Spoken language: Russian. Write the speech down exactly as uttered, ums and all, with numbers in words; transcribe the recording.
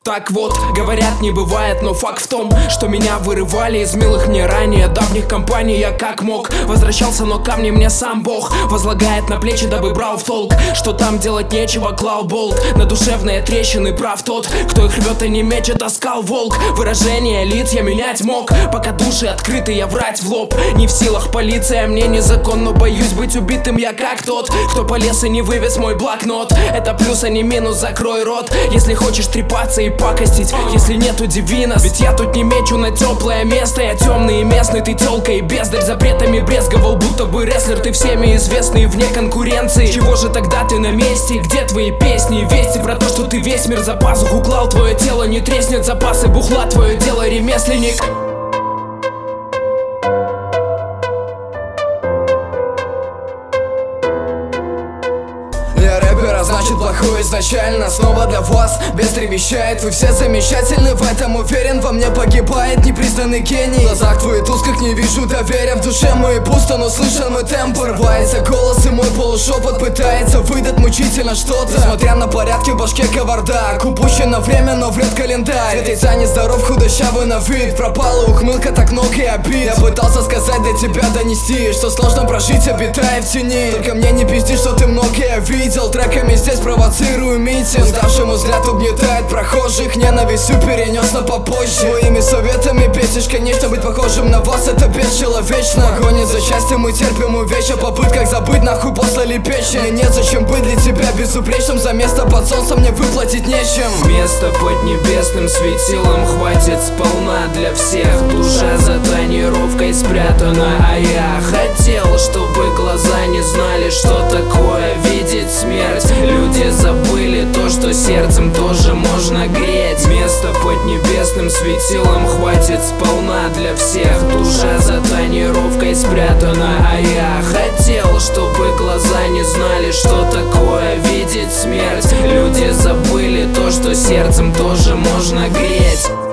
Так вот, говорят, не бывает, но факт в том, что меня вырывали из милых мне ранее давних компаний. Я как мог возвращался, но камни мне сам Бог возлагает на плечи, дабы брал в толк, что там делать нечего, клал болт на душевные трещины. Прав тот, кто их рвет и не мечет, таскал волк. Выражение лиц я менять мог, пока души открыты, я врать в лоб не в силах. Полиция мне незакон, но боюсь быть убитым я как тот, кто полез и не вывез мой блокнот. Это плюс, а не минус, закрой рот, если хочешь трепаться и пакостить. Если нет, удиви нас, ведь я тут не мечу на теплое место. Я темный и местный, ты тёлка и бездарь. Запретами брезговал, будто бы рестлер. Ты всеми известный вне конкуренции. Чего же тогда ты на месте? Где твои песни? Вести про то, что ты весь мир за пазуху клал. Твое тело не треснет, запасы бухла. Твое дело, ремесленник. Я рэпер, а значит плохой изначально. Снова для вас бестри вещает. Вы все замечательны, в этом уверен. Во мне погибает непризнанный гений. В глазах твоих тусках не вижу доверия. В душе моей пусто, но слышен мой темп. Рвается голос и мой полушепот пытается выдать мучительно что-то. Несмотря на порядки в башке кавардак. Упущено время, но врет календарь. Свет яйца нездоров, худощавый на вид. Пропала ухмылка, так много и обид. Я пытался сказать, для тебя донести, что сложно прожить, обитая в тени. Только мне не пизди, что ты многое видел. Треками здесь провоцирую митинг. Уставшему взгляд угнетает прохожих. Ненавистью перенес на попозже. Своими советами песишь, конечно, быть похожим на вас это бесчеловечно. Гонит за счастьем и терпим увечья. В попытках забыть нахуй послали печень. Мне незачем быть для тебя безупречным. За место под солнцем мне выплатить нечем. Место под небесным светилом хватит сполна для всех. Душа за тонировкой спрятана, а я хотел, чтобы глаза не знали, что такое видеть смерть. Люди забыли то, что сердцем тоже можно греть. Место под небесным светилом хватит сполна для всех. Душа за тонировкой спрятана, а я хотел, чтобы глаза не знали, что такое видеть смерть. Люди забыли то, что сердцем тоже можно греть.